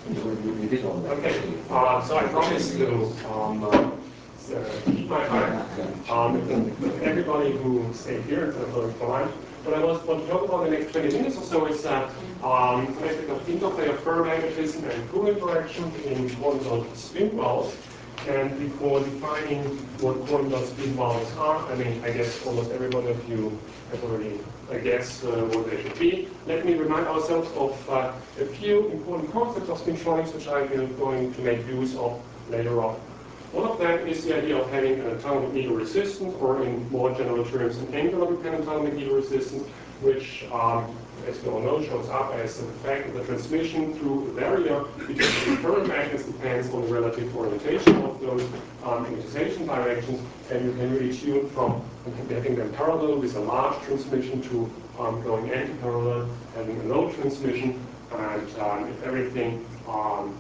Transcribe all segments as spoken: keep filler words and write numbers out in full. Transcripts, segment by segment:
Okay, uh, so I promise to um, uh, uh, keep my time. Um, everybody who stayed here instead of going for lunch. What I want to talk about in the next twenty minutes or so is uh, um, an aspect of interplay of ferromagnetism and Coulomb interaction in quantum dot spin wells. And before defining what quantum dot spin wells are, I mean, I guess almost everybody of you has already, I guess, uh, what they should be. Let me remind ourselves of uh, a few important concepts of spintronics, which I'm going to make use of later on. One of them is the idea of having an atomic needle resistance, or in more general terms, an angular-dependent atomic needle resistance, which, um, as you all know, shows up as the fact that the transmission through the barrier between the ferromagnets depends on the relative orientation of those um, magnetization directions, and you can really tune from getting them parallel with a large transmission to um, going anti-parallel, having a low transmission, and um, if everything um,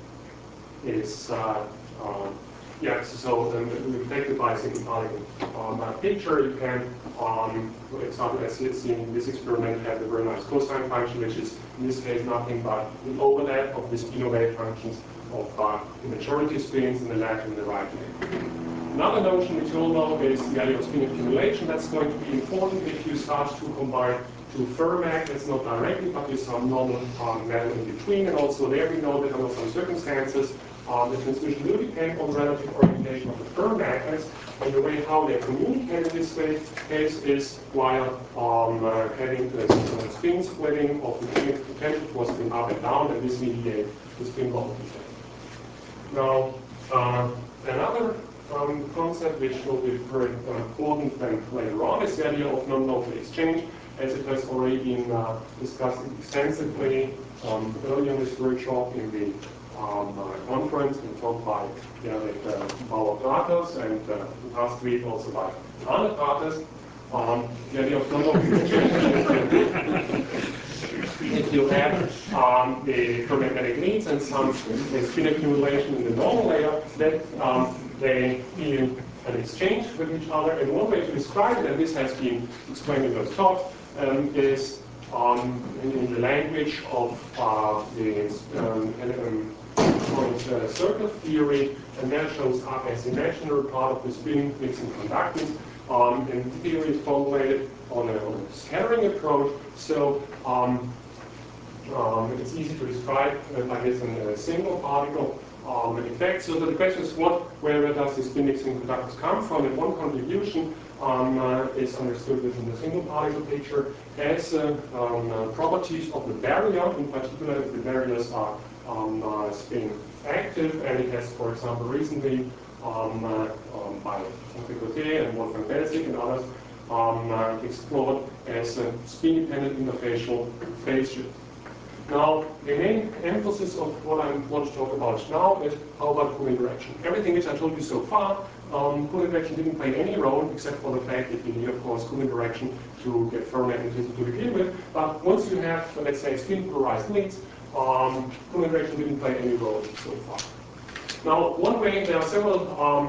is uh, uh, Yeah, so um, reflected by a single particle. Um, a picture you can, um, for example, as you see in this experiment, have a very nice cosine function, which is in this case nothing but an overlap of the spinor wave functions of uh, the majority spins in the left and the right leg. Another notion which you all know is the idea of spin accumulation. That's going to be important if you start to combine two ferromagnets, not directly, but with some normal um, metal in between. And also there we know that under some circumstances, Um, the transmission will depend on the relative orientation of the ferromagnets, and the way how they communicate in this way case is while um, uh, having the uh, spin splitting of the potential for spin up and down, and this mediates the spin bond effect. Now, uh, another um, concept which will be very uh, important then later on is the idea of non-local exchange, as it has already been uh, discussed extensively um, earlier in this workshop in the Um, uh, conference and talked by Gerrit uh, Bauer-Prates, and uh, last week also by Arne Prates. Um, the idea of non-local exchange. If you have um, the ferromagnetic needs and some spin accumulation in the normal layer, then um, they feel an exchange with each other. And one way to describe it, and this has been explained in those talks, um, is um, in, in the language of uh, the um, um, Uh, circle theory, and that shows up as the imaginary part of the spin mixing conductance. Um, and the theory is formulated on a, on a scattering approach, so um, um, it's easy to describe uh, like this in a single particle um, effect. So the question is, what, where does the spin mixing conductance come from? And one contribution um, uh, is understood within the single particle picture as uh, um, uh, properties of the barrier, in particular if the barriers are Um, uh, spin active, and it has, for example, recently um, uh, um, by Coté and Wolfgang Belzig and others um, uh, explored as a spin-dependent interfacial phase shift. Now, the main emphasis of what I want to talk about now is how about Coulomb interaction. Everything which I told you so far, um, Coulomb interaction didn't play any role except for the fact that you need, of course, Coulomb interaction to get ferromagnetism to begin with. But once you have, let's say, spin polarized leads, Um, Coulomb interaction didn't play any role so far. Now, one way, there are several um,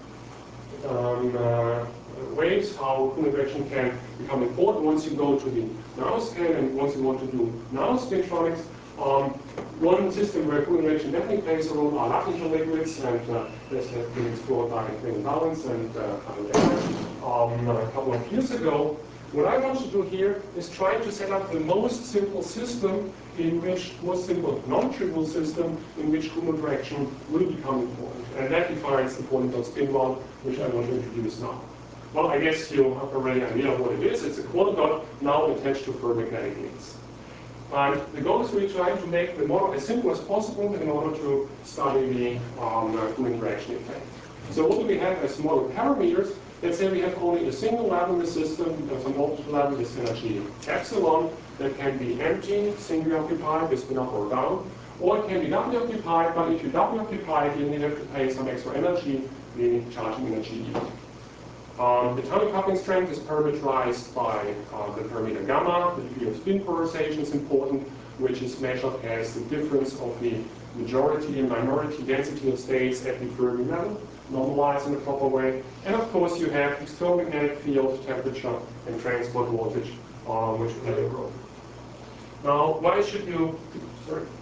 um, uh, ways how Coulomb interaction can become important once you go to the nanoscale and once you want to do nanospintronics. Um, one system where Coulomb interaction definitely plays a role are Lagrangian liquids, and uh, this has been explored by Clayton Ballance and uh, um, a couple of years ago. What I want to do here is try to set up the most simple system in which, most simple non-trivial system in which Coulomb interaction will become important. And that defines the quantum dot spin bond, which I want to introduce now. Well, I guess you have already an idea of what it is. It's a quantum dot now attached to ferromagnetic needs. And the goal is really trying to make the model as simple as possible in order to study the um, uh, Coulomb interaction effect. So what do we have as model parameters? Let's say we have only a single level in the system, there's an orbital level with energy epsilon that can be empty, singly occupied, with spin up or down, or it can be doubly occupied, but if you doubly occupy it, then you have to pay some extra energy, the charging energy E. Um, the atomic coupling strength is parameterized by uh, the parameter gamma. The degree of spin polarization is important, which is measured as the difference of the majority and minority density of states at the Fermi level, normalized in a proper way. And of course, you have external magnetic field, temperature, and transport voltage, uh, which play a role. Now, why should you? Sorry.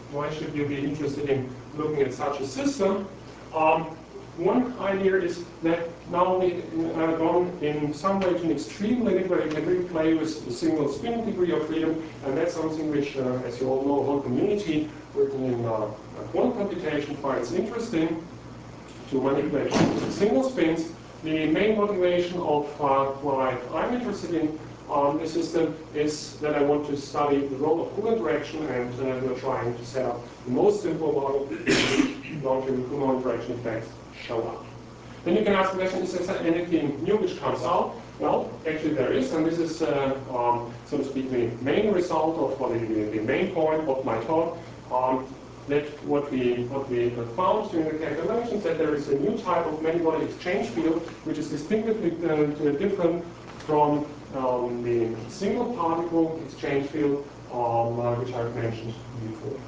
why should you be interested in looking at such a system? Um, one idea is that now we have gone in some way to an extreme limit where you can really play with a single spin degree of freedom, and that's something which, uh, as you all know, the whole community working in uh, quantum computation finds interesting, to manipulate with single spins. The main motivation of uh, what I'm interested in on this system is that I want to study the role of Coulomb interaction, and uh, we're trying to set up the most simple model in which long-term Coulomb interaction effects show up. Then you can ask the question, is there anything new which comes out? Well, actually there is, and this is, uh, um, so to speak, the main result of, or the, the main point of my talk. Um, that what we what we found during the calculations, that there is a new type of many-body exchange field which is distinctly uh, different from um, the single particle exchange field um, uh, which I've mentioned before.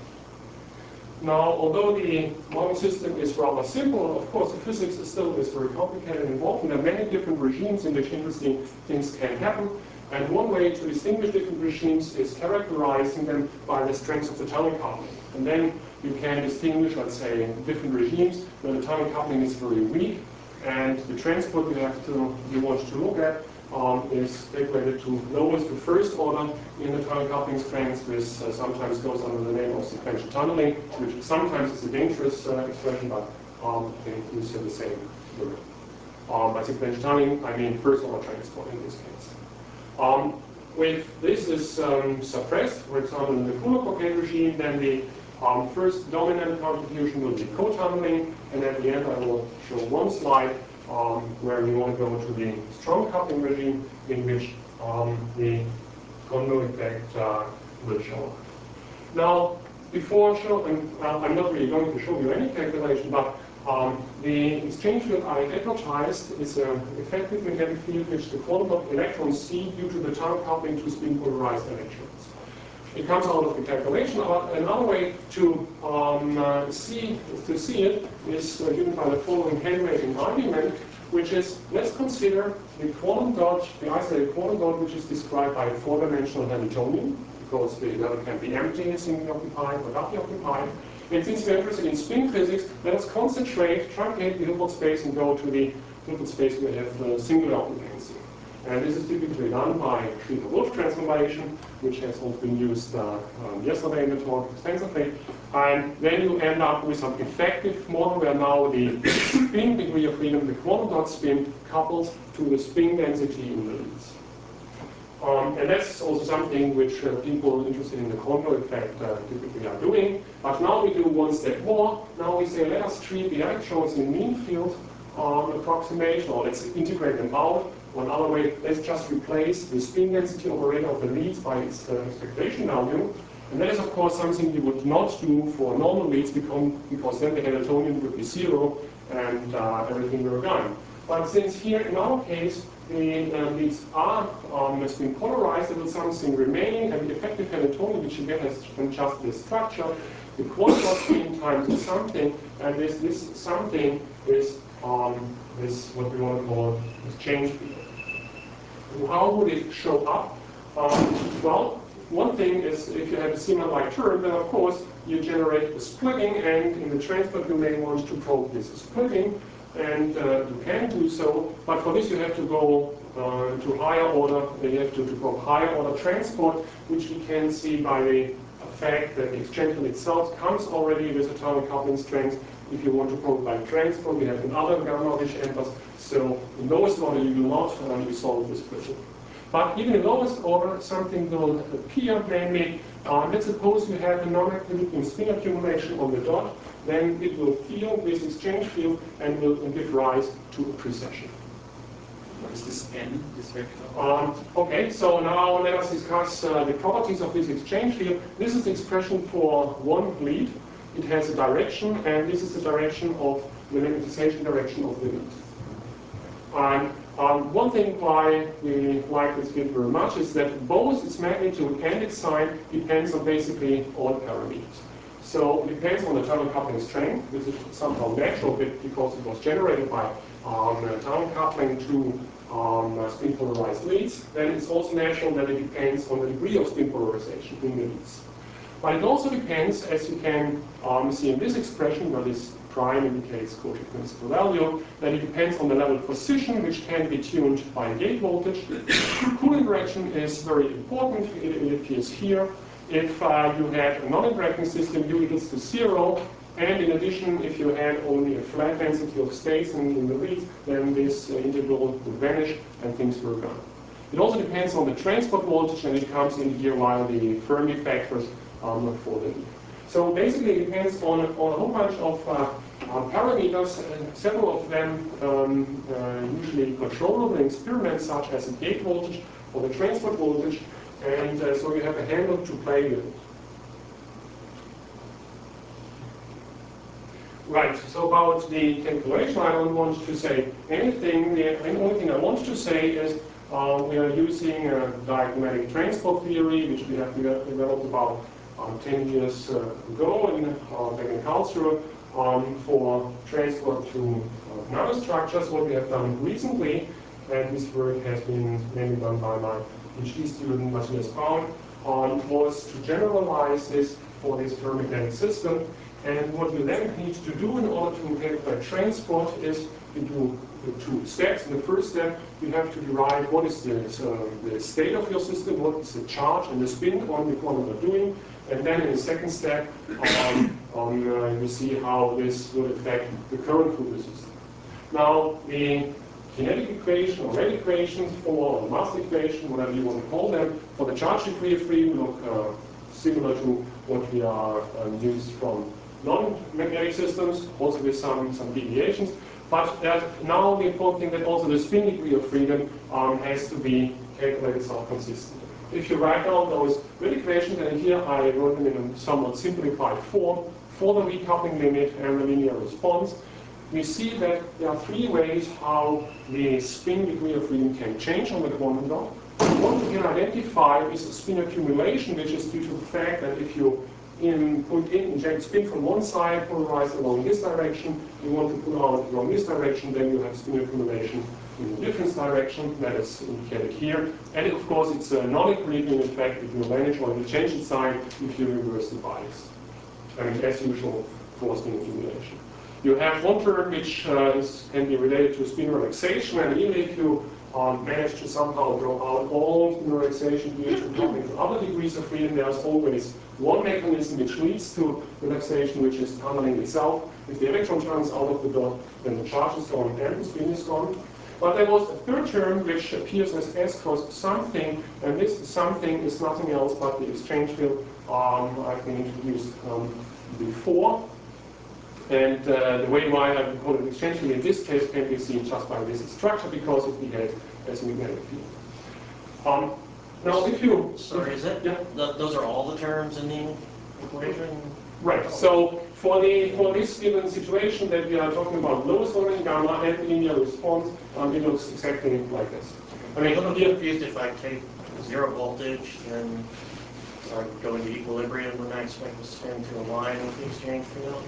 Now, although the model system is rather simple, of course the physics is still is very complicated and involved, and there are many different regimes in which interesting things can happen. And one way to distinguish different regimes is characterizing them by the strength of the tunnel coupling. And then you can distinguish, let's say, different regimes where the tunnel coupling is very weak, and the transport you have to you want to look at um, is calculated to lowest the first order in the tunnel coupling strength, which uh, sometimes goes under the name of sequential tunneling, which sometimes is a dangerous uh, expression, but um, they use the same word. Um, by sequential tunneling, I mean first order transport in this case. Um, with this is um, suppressed, for example, in the Coulomb-Poquet regime, then the um, first dominant contribution will be co-tunneling, and at the end I will show one slide um, where we want to go to the strong coupling regime, in which um, the Kondo effect uh, will show up. Now, before showing, uh, I'm not really going to show you any calculation, but Um, the exchange field I advertised is an effective magnetic field which the quantum of electrons see due to the tunnel coupling to spin polarized electrons. It comes out of the calculation. Another way to um, uh, see to see it is uh, given by the following hand-waving argument, which is, let's consider the quantum dot, the isolated quantum dot, which is described by a four-dimensional Hamiltonian, because the level can be empty, singly occupied, or doubly occupied. And since we're interested in spin physics, let us concentrate, truncate the Hilbert space and go to the Hilbert space where we have uh, singular occupancy. And this is typically done by Schrieffer-Wolff transformation, which has also been used uh, um, yesterday in the talk extensively. And then you end up with some effective model where now the spin degree of freedom, the quantum dot spin, couples to the spin density in the leads. Um, and that's also something which uh, people interested in the Kondo effect uh, typically are doing. But now we do one step more. Now we say, let us treat the electrons in mean field um, approximation, or let's integrate them out. Or another way, let's just replace the spin density operator of the leads by its uh, expectation value. And that is, of course, something you would not do for normal leads, because, because then the Hamiltonian would be zero and uh, everything will be gone. But since here, in our case, the uh, leads are um, has been polarized, there is something remaining, and the effective Hamiltonian, which again has just this structure, the quantum dot spin times is something, and this this something is um, this what we want to call exchange field. How would it show up? Um, well, one thing is if you have a Zeeman-like term, then of course you generate a splitting, and in the transport you may want to probe this splitting. And uh, you can do so, but for this you have to go uh, to higher order, you have to, to go higher order transport, which we can see by the fact that the exchange field itself comes already with a tunnel coupling strength. If you want to probe by transport, we have another gamma-rich enters, so in lowest order you will not uh, resolve this splitting. But even in lowest order, something will appear, namely, uh, let's suppose you have a non-equilibrium spin accumulation on the dot, then it will feel this exchange field and will give rise to a precession. What is this n, this vector? Um, okay, so now let us discuss uh, the properties of this exchange field. This is the expression for one lead. It has a direction, and this is the direction of the magnetization direction of the lead. And um, one thing why we like this field very much is that both its magnitude and its sign depends on basically all parameters. So it depends on the tunnel coupling strength, which is somehow natural because it was generated by um, tunnel coupling to um, spin polarized leads. Then it's also natural that it depends on the degree of spin polarization in the leads. But it also depends, as you can um, see in this expression, where this prime indicates Cauchy principal value, that it depends on the level position, which can be tuned by gate voltage. Cooling direction is very important. It, it appears here. If uh, you have a non-interacting system, U equals to zero, and in addition, if you had only a flat density of states in, in the reeds, then this uh, integral would vanish and things will go. It also depends on the transport voltage, and it comes in here via the Fermi factors um, for the lead. So basically, it depends on, on a whole bunch of uh, uh, parameters, and several of them um, uh, usually controllable in experiments, such as the gate voltage or the transport voltage, and uh, so you have a handle to play with it. Right, so about the calculation, I don't want to say anything. The only thing I want to say is uh, we are using a diagrammatic transport theory, which we have developed about um, ten years uh, ago in, uh, back in Karlsruhe, um, for transport to uh, nanostructures. What we have done recently, and this work has been mainly done by my PhD student Matthias Braun, um, was to generalize this for this ferromagnetic system. And what you then need to do in order to calculate transport is to do the two steps. In the first step, you have to derive what is the, uh, the state of your system, what is the charge and the spin on the quantum you're doing. And then in the second step, um, um, uh, you see how this will affect the current through the system. Now, the kinetic equation or rate equation for the mass equation, whatever you want to call them, for the charge degree of freedom look uh, similar to what we are um, used from non-magnetic systems, also with some, some deviations. But that now the important thing that also the spin degree of freedom um, has to be calculated somewhat consistently. If you write down those rate equations, and here I wrote them in a somewhat simplified form for the recoupling limit and the linear response, we see that there are three ways how the spin degree of freedom can change on the quantum dot. What we can identify is a spin accumulation, which is due to the fact that if you in, put in, inject spin from one side, polarized along this direction, you want to pull out along this direction, then you have spin accumulation in the difference direction, that is indicated here. And of course, it's a non-equilibrium effect if you manage or you change the sign if you reverse the bias. And as usual, for spin accumulation. You have one term which uh, is, can be related to spin relaxation, and even if you um, manage to somehow draw out all spin relaxation due to coupling to other degrees of freedom, there's always one mechanism which leads to relaxation, which is tunneling itself. If the electron turns out of the dot, then the charge is gone and the spin is gone. But there was a third term which appears as S cross something, and this something is nothing else but the exchange field um, I've been introduced um, before. And uh, the way why I call it exchange field in this case can be seen just by this structure because it behaves as a magnetic field. Um, now, if you sorry, is it? Yeah. The, those are all the terms in the equation. Right. So for the for this given situation that we are talking about lowest order in gamma and linear response, um, it looks exactly like this. I I'm mean, a little here, confused if I take zero voltage and I go into equilibrium and I expect the spin to align with the exchange field.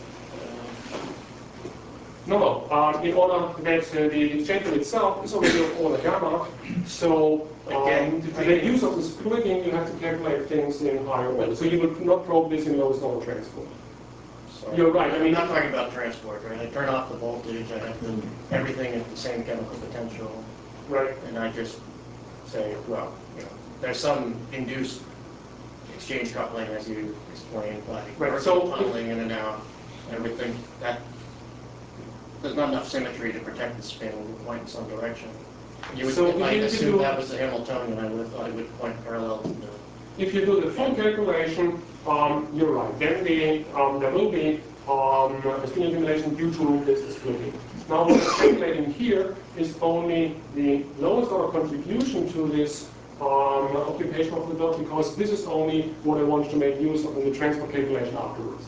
No, no. Um, in order that uh, the exchange field itself is already of order gamma, so um, Again, to make use of the splitting, you have to calculate things in higher order. So you would not probe this in lowest order transport. Sorry. You're right. I mean, I'm not talking about transport, right? I turn off the voltage, I have the, everything at the same chemical potential, right. and I just say, well, you know, there's some induced exchange coupling, as you explained, by Right. So tunneling in and out, everything that. There's not enough symmetry to protect the spin. It would point in some direction. You would, so if I if assumed you, that was the Hamiltonian, I would have thought it would point parallel to the... if you do the full calculation, um, you're right. Then the, um, there will be um, a spin accumulation due to this splitting. Now what I'm calculating here is only the lowest order contribution to this um, occupation of the dot, because this is only what I want to make use of in the transport calculation afterwards.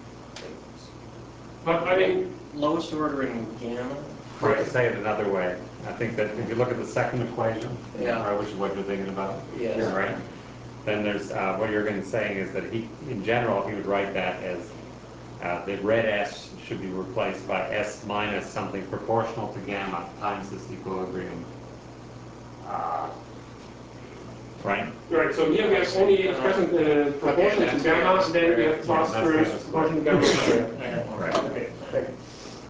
But I mean, Lowest order in gamma? Or to say it another way, I think that if you look at the second equation, Yeah. right, which is what you're thinking about, Yes. yeah, right? Then there's uh, what you're going to say is that he, in general, he would write that as uh, the red S should be replaced by S minus something proportional to gamma times this equilibrium uh, right? Right, so here we have only expression uh, proportion to gamma, then we have plus Yeah, terms that's proportion to gamma squared. Right. Okay, thank you.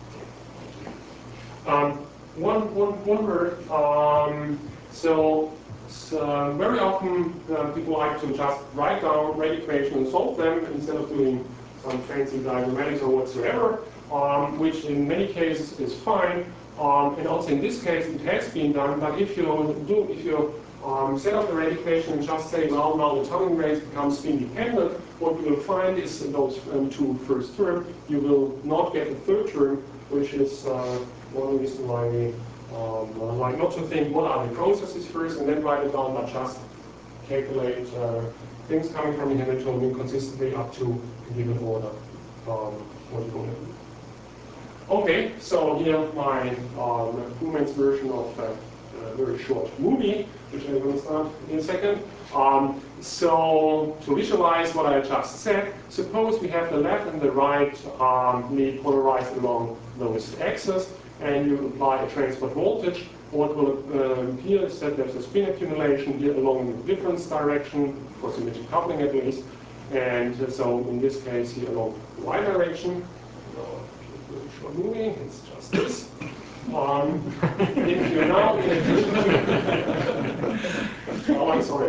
Um, one, one, one word. Um, so, so very often uh, people like to just write down rate equations and solve them instead of doing some fancy diagrammatics or whatsoever, um, which in many cases is fine. Um, and also in this case it has been done. But if you do, if you um, set up the rate equation and just say, well, now the timing rate becomes spin dependent, what you will find is in those um, two first terms, you will not get a third term, which is uh, one reason why we um, like not to think what are the processes first and then write it down, but just calculate uh, things coming from the Hamiltonian consistently up to a given order. Um, what you want to do. Okay, so here my um, Pullman's version of uh, a very short movie, which I'm going to start in a second. Um, so to visualize what I just said, suppose we have the left and the right um, be polarized along those axes, and you apply a transport voltage. What will uh, appear is that there's a spin accumulation here along the difference direction, for symmetric coupling at least, and uh, so in this case here along the y direction. Short movie, it's just this. Um, if you now, in addition to, oh, I'm sorry.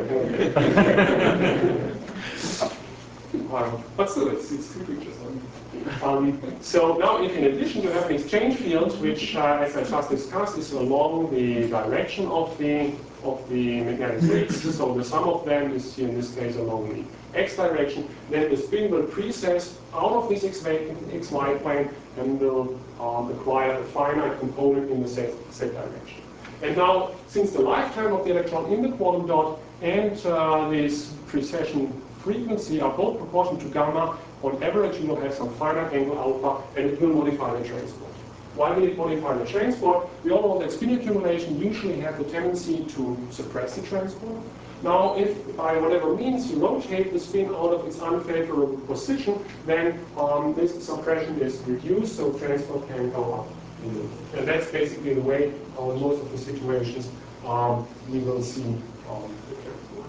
um, but still, it's, it's two pictures. Um, so now, if in addition you have an exchange field, which, uh, as I just discussed, is along the direction of the of the magnetic fields, so the sum of them is here in this case along the x direction, then the spin will precess out of this xy plane and will um, acquire a finite component in the z, z direction. And now, since the lifetime of the electron in the quantum dot and uh, this precession frequency are both proportional to gamma, on average you will have some finite angle alpha, and it will modify the transport. Why will it modify the transport? We all know that spin accumulation usually have the tendency to suppress the transport. Now, if by whatever means you rotate the spin out of its unfavorable position, then um, this suppression is reduced, so transport can go up. And that's basically the way uh, in most of the situations um, we will see um, the transport.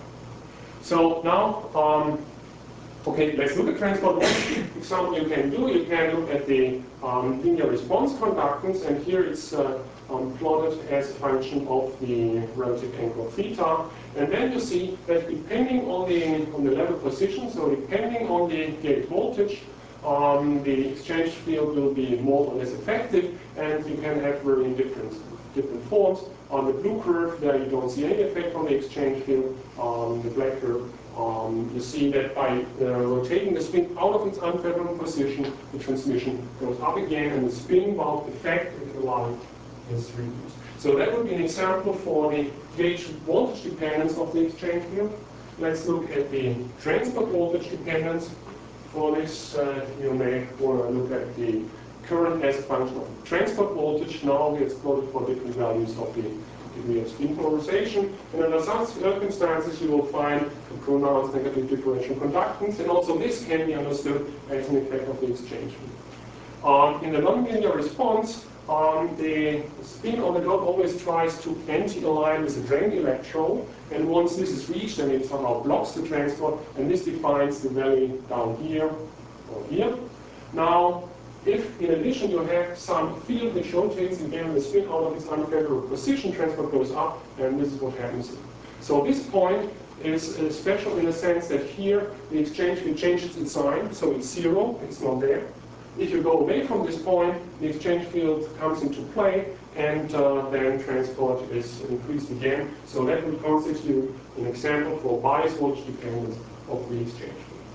So now, um, okay, let's look at transport. One example you can do, you can look at the um, linear response conductance, and here it's uh, um, plotted as a function of the relative angle of theta. And then you see that depending on the on the level position, so depending on the gate voltage, um, the exchange field will be more or less effective, and you can have very different different forms. On the blue curve, there you don't see any effect on the exchange field. On the black curve, um, you see that by uh, rotating the spin out of its unfavorable position, the transmission goes up again, and the spin bulk effect of the line is reduced. So that would be an example for the gauge voltage dependence of the exchange field. Let's look at the transport voltage dependence. For this, uh, you may want to look at the current as a function of transport voltage. Now we explored for different values of the degree of spin polarization. And under such circumstances, you will find the pronounced negative differential conductance. And also this can be understood as an effect of the exchange field. Um, in the nonlinear response, um, the spin on the dot always tries to anti-align with the drained electrode, and once this is reached, then it somehow blocks the transport, and this defines the value down here or here. Now, if in addition you have some field which rotates again the spin out of its unfavorable position, transport goes up, and this is what happens here. So this point is uh, special in the sense that here the exchange field changes its sign, so it's zero, it's not there. If you go away from this point, the exchange field comes into play, and uh, then transport is increased again. So that would constitute an example for bias voltage dependence of the exchange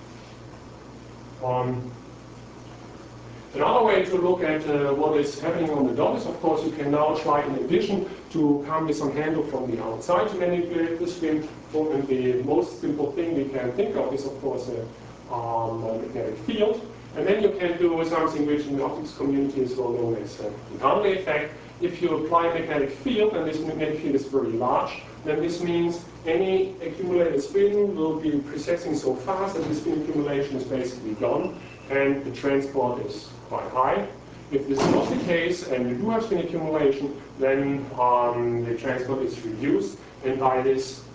field. Um, Another way to look at uh, what is happening on the dot is, of course, you can now try in addition to come with some handle from the outside to manipulate the spin. And the most simple thing we can think of is, of course, a, um, a magnetic field. And then you can do something which in the optics community is well known as the Bernoulli effect. If you apply a magnetic field, and this magnetic field is very large, then this means any accumulated spin will be precessing so fast that the spin accumulation is basically gone, and the transport is quite high. If this is not the case, and you do have spin accumulation, then um, the transport is reduced, and by this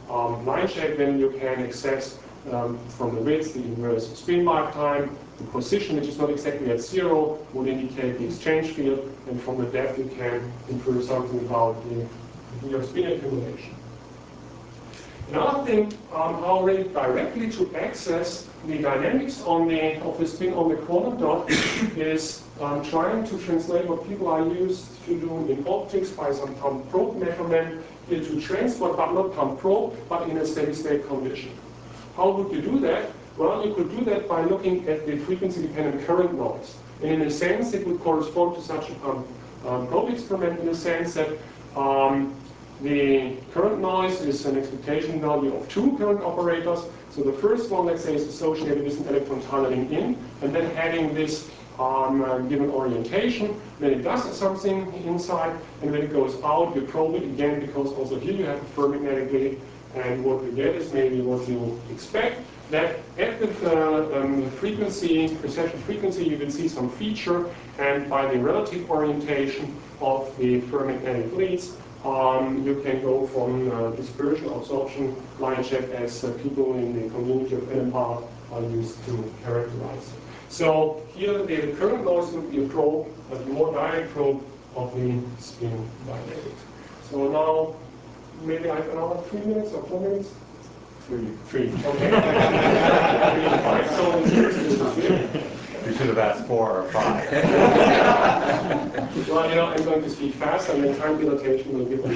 um, line shape, then you can access um, from the width the inverse spin lifetime. The position, which is not exactly at zero, would indicate the exchange field, and from the depth you can infer something about the degree of spin accumulation. Another thing, um, how really directly to access the dynamics on the, of the spin on the quantum dot is um, trying to translate what people are used to do in optics by some pump probe measurement into transport, but not pump probe, but in a steady state condition. How would you do that? Well, you could do that by looking at the frequency-dependent current noise. And in a sense, it would correspond to such a pump um, probe experiment in the sense that um, the current noise is an expectation value of two current operators. So the first one, let's say, is associated with an electron tunneling in, and then having this um, uh, given orientation. Then it does something inside, and when it goes out, you probe it again, because also here you have a ferromagnetic wave, and what we get is maybe what you expect, that at the uh, um, frequency, precession frequency, you will see some feature, and by the relative orientation of the ferromagnetic leads, Um, you can go from uh, dispersion, absorption, line shape as uh, people in the community of N M R are used to characterize. So here the current noise would be a probe, a more direct probe of the spin dynamics. So now maybe I have another three minutes or four minutes? Three. Three, okay. Three, five. So You should have asked four or five. Well, you know, I'm going to speak fast, and then time dilatation will give me.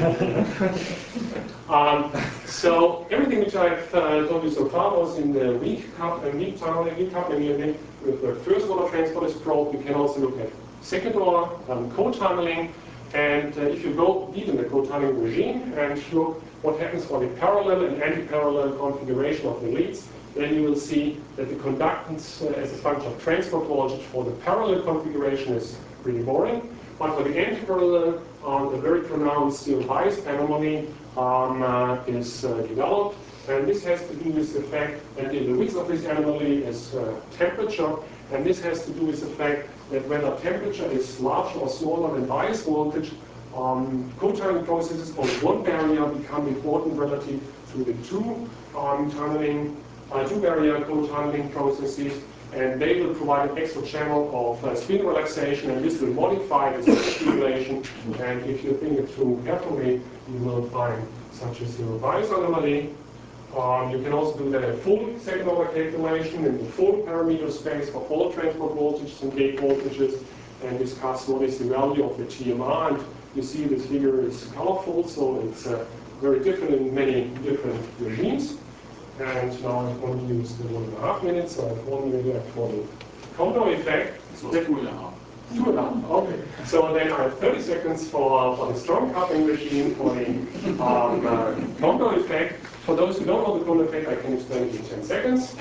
um, so everything which I've uh, told you so far was in the weak cup and weak tunneling, weak coupling unit with the first order transport probe. You can also look at second order um, co-tunneling, and uh, if you go deep in the co-tunneling regime and look what happens for the parallel and anti-parallel configuration of the leads, then you will see that the conductance uh, as a function of transport voltage for the parallel configuration is pretty boring. But for the anti-parallel, um, a very pronounced zero bias anomaly um, uh, is uh, developed. And this has to do with the fact that the width of this anomaly is uh, temperature. And this has to do with the fact that whether temperature is larger or smaller than bias voltage, um, co-tunneling processes on one barrier become important relative to the two um, tunneling Uh, two barrier co-tunneling processes, and they will provide an extra channel of uh, spin relaxation, and this will modify the spin accumulation. And if you think it through carefully, you will find such a zero bias anomaly. Um, you can also do that at full second order calculation in the full parameter space for all transport voltages and gate voltages, and discuss what is the value of the T M R. And you see this figure is colorful, so it's uh, very different in many different regimes. And now I'm going to use the one and a half minutes, so I have one minute left for the Kondo effect. So two and a half. Two and a half, okay. So then I have thirty seconds for, for the strong coupling regime, for the um, uh, Kondo effect. For those who don't know the Kondo effect, I can explain it in ten seconds.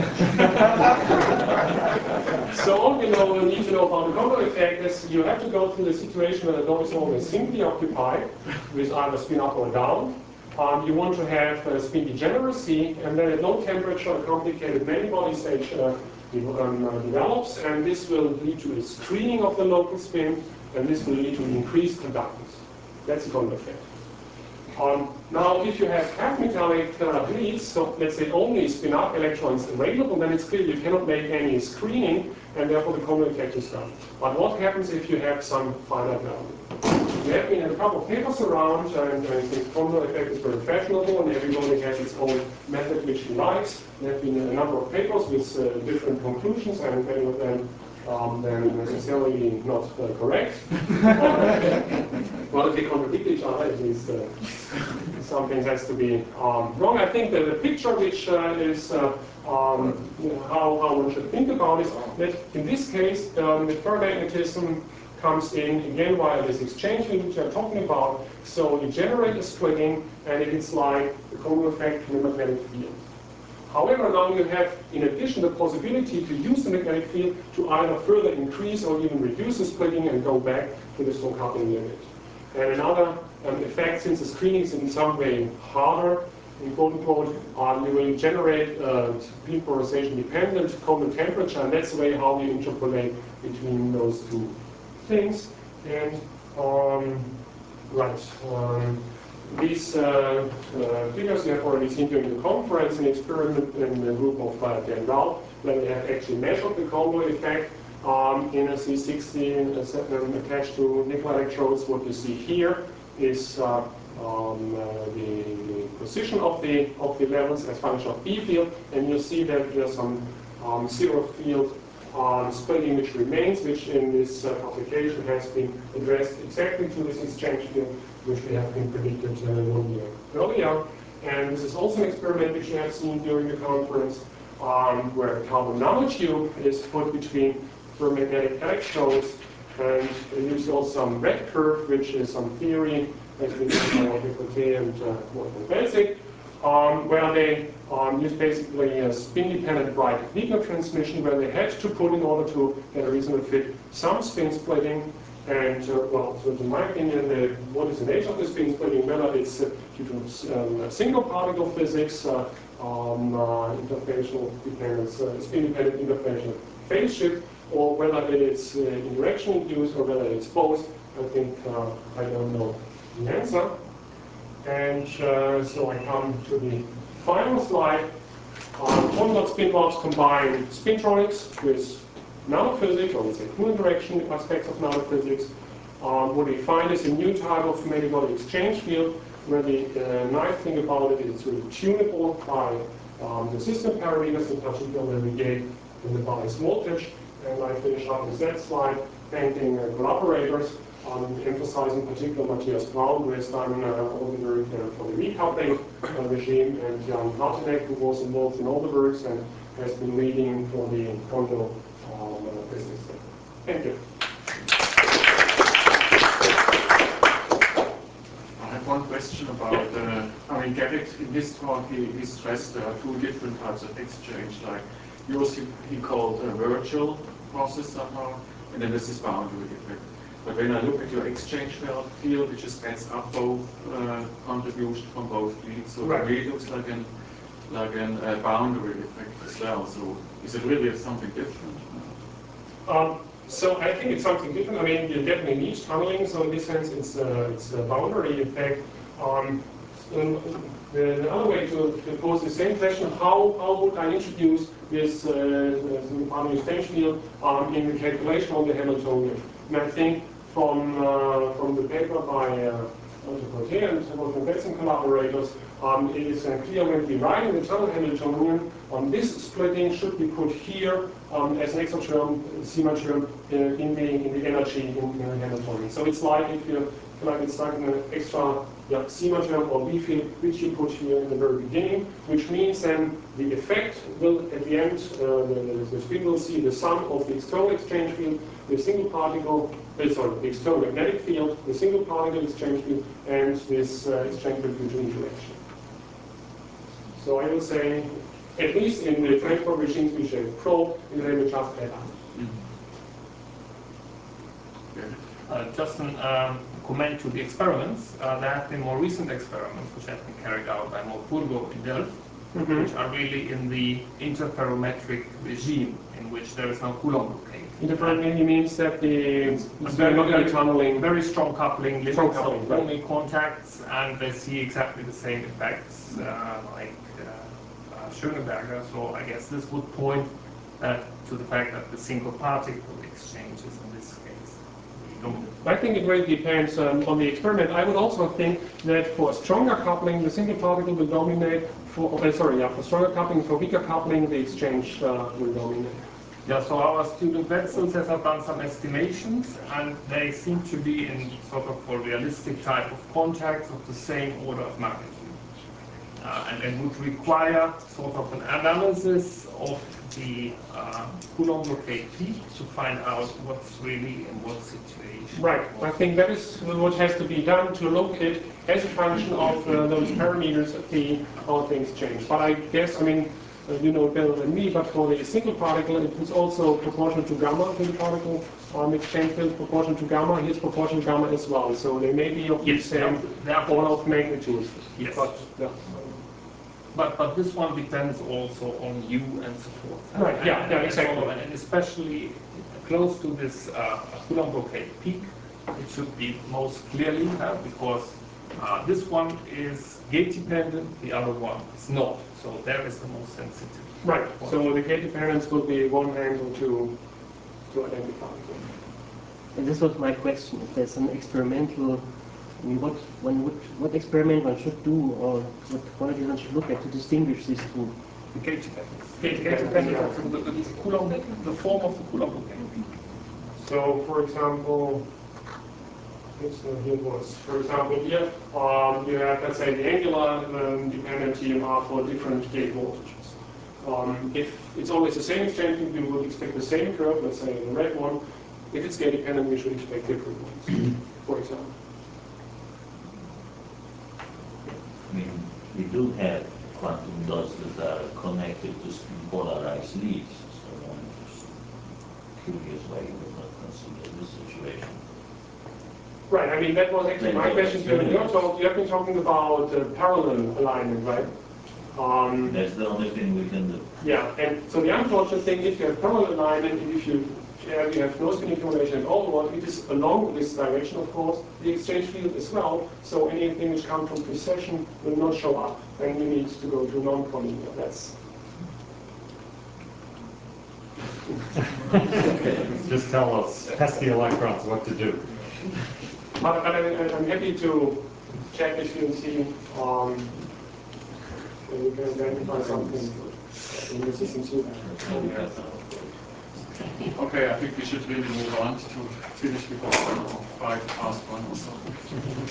So all you know, you need to know about the Kondo effect is you have to go through the situation where the dot is always simply occupied with either spin up or down. Um, you want to have uh, spin degeneracy, and then at low temperature, a complicated many-body stage uh, um, uh, develops, and this will lead to a screening of the local spin, and this will lead to increased conductance. That's the Kondo effect. Um, now, if you have half metallic uh, leads, so let's say only spin up electrons available, then it's clear you cannot make any screening, and therefore the Kondo effect is done. But what happens if you have some finite value? There have been a couple of papers around, and I think Kondo effect is very fashionable, and everybody has its own method which he likes. There have been a number of papers with uh, different conclusions, and many of them um, then necessarily not uh, correct. Well, if they contradict each other, at least uh, something has to be um, wrong. I think that the picture which uh, is uh, um, you know, how, how one should think about is that in this case, um, the ferromagnetism comes in again via this exchange field which I'm talking about. So you generate a splitting, and it's like the Kondo effect in the magnetic field. However, now you have, in addition, the possibility to use the magnetic field to either further increase or even reduce the splitting and go back to the strong coupling limit. And another um, effect, since the screening is in some way harder, in quote unquote, um, you will generate uh, spin polarization dependent Kondo temperature, and that's the way how we interpolate between those two things. And um, right, um, these uh, uh, figures you have already seen during the conference, an experiment in a group of uh, Dan Rao, where they have actually measured the convoy effect um, in a C sixty uh, attached to nickel electrodes. What you see here is uh, um, uh, the, the position of the of the levels as function of B field, and you see that there's some um, zero field um, splitting which remains, which in this uh, publication has been addressed exactly to this exchange field, which we have been predicted uh, one year earlier. And this is also an experiment which you have seen during the conference, um, where a carbon nanotube is put between ferromagnetic electrodes, and you see also some red curve, which is some theory has been done by Decote and uh, Morton Basic, um, where they um, use basically a spin-dependent Breit-Wigner transmission, where they had to put, in order to get a reasonable fit, some spin splitting. And uh, well, so in my opinion, the, what is the nature of the spin splitting? Whether it's uh, due to um, single particle physics, uh, um, uh, interferential dependence, uh, spin-dependent interferential phase shift, or whether it is uh, interaction induced, or whether it's both. I think uh, I don't know the answer. And uh, so I come to the final slide. Um, Quantum spin bars combine spintronics with nanophysics, or let's say two interaction aspects of nanophysics. Um, what we find is a new type of metabolic exchange field, where the uh, nice thing about it is it's really tunable by um, the system parameters, in particular where we gave in the bias voltage. And I finish up with that slide, thanking uh, collaborators, um, emphasizing particular Matthias Braun, who has done uh, all the work uh, for the recoupling uh, regime, and Jan Hartenek, who was involved in all the works and has been leading for the Conto um, uh, business. Thank you. I have one question about, uh, I mean, Gerrit, in this talk, he, he stressed there are two different types of exchange, like yours he, he called a virtual process somehow, and then there's this boundary effect. But when I look at your exchange field, it just adds up both uh, contributions from both fields, so right. It really looks like an like an uh, boundary effect as well. So is it really something different? Um, so I think it's something different. I mean, you definitely need tunneling, so in this sense, it's a, it's a boundary effect. Um, the, the other way to, to pose the same question: How how would I introduce this uh, boundary exchange field um, in the calculation of the Hamiltonian? And I think from uh, from the paper by uh, Decote and Wolfgang Betzen collaborators, um, it is uh, clear when we write in the tunnel Hamiltonian, um, this splitting should be put here um, as an extra term, sigma term, uh, in the in the energy in, in the Hamiltonian. So it's like if you like it's like an extra yeah, sigma term or B field, which you put here in the very beginning, which means then the effect will at the end, uh, the, the, the spin will see the sum of the external exchange field, the single particle, uh, sorry, the external magnetic field, the single particle exchange field, and this uh, exchange field fusion interaction. So I will say, at least in the transport regimes which I probe, it will just add up. Uh, just a um, comment to the experiments. Uh, there have been more recent experiments which have been carried out by Morpurgo in Delft, mm-hmm. which are really in the interferometric regime, in which there is no Coulomb blockade. Interferometric means that the it's very, not very, tunneling, very strong coupling, limits strong coupling, of right. only contacts, and they see exactly the same effects uh, like uh, uh, Schöneberger. So I guess this would point uh, to the fact that the single particle exchanges in this case. I think it really depends um, on the experiment. I would also think that for stronger coupling, the single particle will dominate. For uh, sorry, yeah, for stronger coupling, for weaker coupling, the exchange uh, will dominate. Yeah. So our student Wetzel has done some estimations, and they seem to be in sort of a realistic type of contacts of the same order of magnitude, uh, and it would require sort of an analysis of the uh, Coulomb blockade peak to find out what's really in what situation. Right. I think that is what has to be done to look at as a function of uh, those parameters of the how things change. But I guess, I mean, uh, you know better than me, but for the single particle, it is also proportional to gamma, to the particle um, exchange field proportional to gamma. Here's proportional to gamma as well. So they may be of yes, the same order of magnitude. Yes. But, yeah. But, but this one depends also on you and so forth. Right, and, yeah, and, yeah, and exactly. So, and especially close to this uh, Coulomb blockade peak, it should be most clearly uh, because Uh, this one is gate dependent, the other one is not. So there is the most sensitive. Right. So the gate dependence will be one handle to to identify. And this was my question, if there's an experimental, I mean, what one would, what experiment one should do, or what quality one should look at to distinguish these two? The gate dependence. Gate Gate dependence, dependence, yeah. the, the, the Coulomb, the form of the Coulomb bouquet. So, for example, let's see, here it was. For example, here um, you have, let's say, the angular um, dependency are for different gate voltages. Um, if it's always the same exchange link, you would expect the same curve, let's say the red one. If it's gate dependent, we should expect different ones, for example. I mean, we do have quantum dots that are connected to polarized leads, so I'm just curious why you would not consider this situation. Right, I mean, that was actually my question. You have, talk, you have been talking about uh, parallel alignment, right? Um, That's the only thing we can do. yeah, and so the unfortunate thing, if you have parallel alignment, and if you, uh, you have no spin accumulation at all, it is along this direction, of course, the exchange field as well, so anything which comes from precession will not show up. Then you need to go to non-collinear. That's Just tell us, pesky electrons, what to do. But, but I, I'm happy to check if you see um, and you can identify something in the system too. Okay, I think we should really move on to finish before five past one or so.